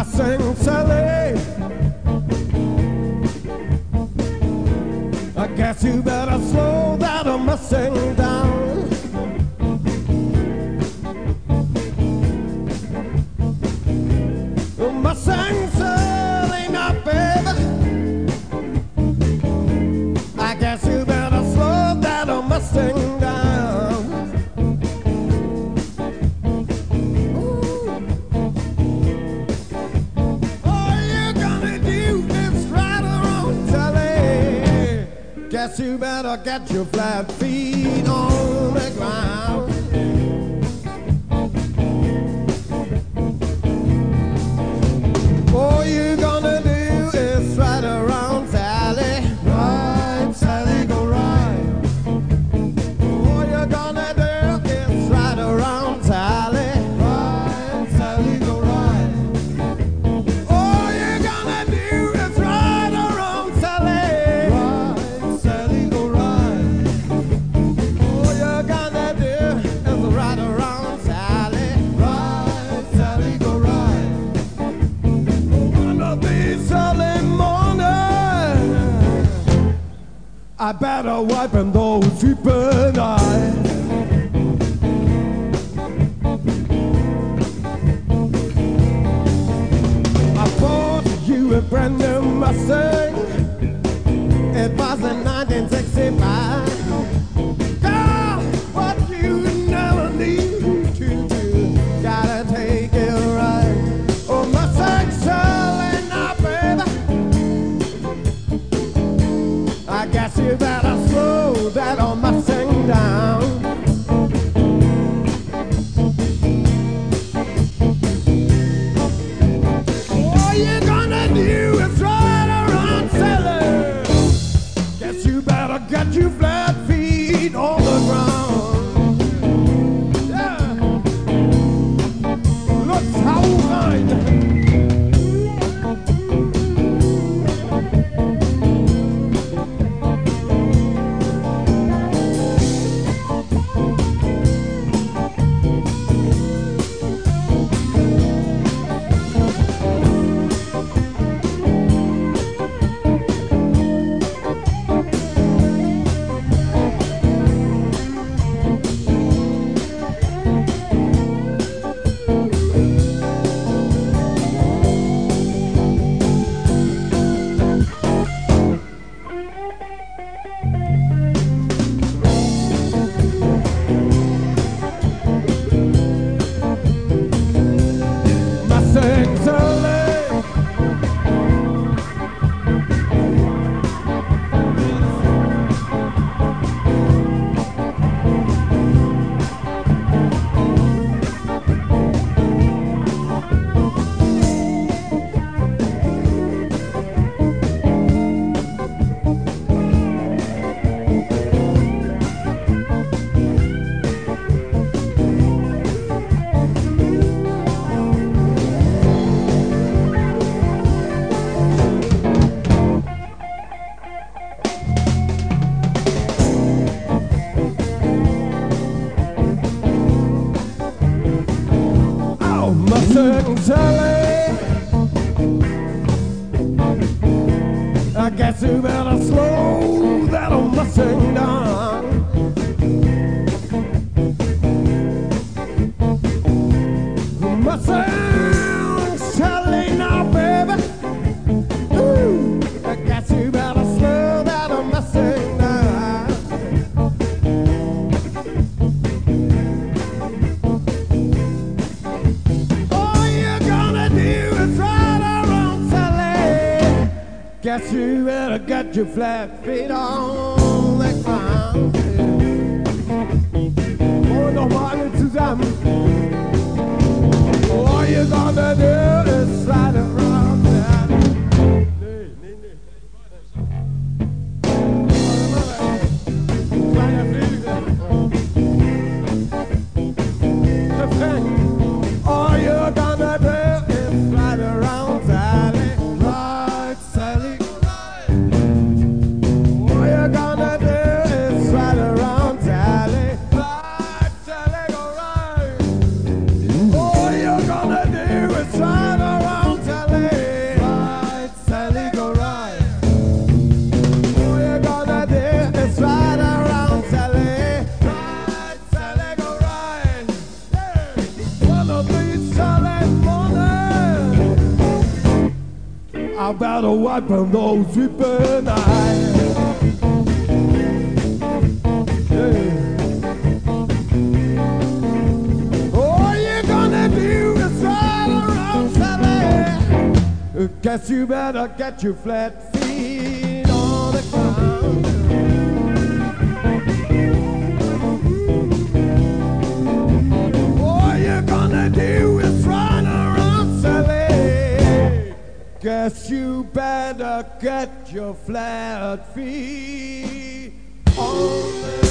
Mustang Sally, I guess you better slow that Mustang down. Mustang Sally, now baby, I guess you better slow that Mustang down. Ooh. All you're gonna do is ride around, Sally. Guess you better get your flat feet on the ground. All you're gonna do is ride around, Sally. Ride, Sally, go ride. All you're gonna do is ride around, Sally. Ride, Sally, go ride. All you're gonna do is ride around, Sally. Ride, Sally, go ride. All you're gonna do is ride around, Sally. Ride, Sally, go ride. One of these early mornings, I better wipe those sleeping eyes. I bought you a brand new Mustang. It was in 1965. Girl, what you never need to do, gotta take it right. Oh, Mustang Sally, now baby, I guess you better slow that old Mustang down. All you're gonna do is ride around, Sally. Guess you better get your flat feet on the ground. Yeah. Looks how fine. Mustang Sally, oh, Mustang Sally, I guess you better slow that old Mustang down. Mustang Sally, now baby, ooh, I guess you better slow that old Mustang down. All you're gonna do is ride around, Sally. Guess you better get your flat feet on the ground. Oh, nochmal alle zusammen. All you're gonna do is ride around, Sally. Nee, nee, nee. Kleiner Flügel. Refrain. All you're gonna do is ride around, Sally. Ride, Sally. All you're gonna better wipe from those sleeping eyes. All you're gonna do is ride around, Sally. Guess you better get your flat feet on the ground. All you're gonna do is run around, Sally. Guess you better get your flat feet on the ground.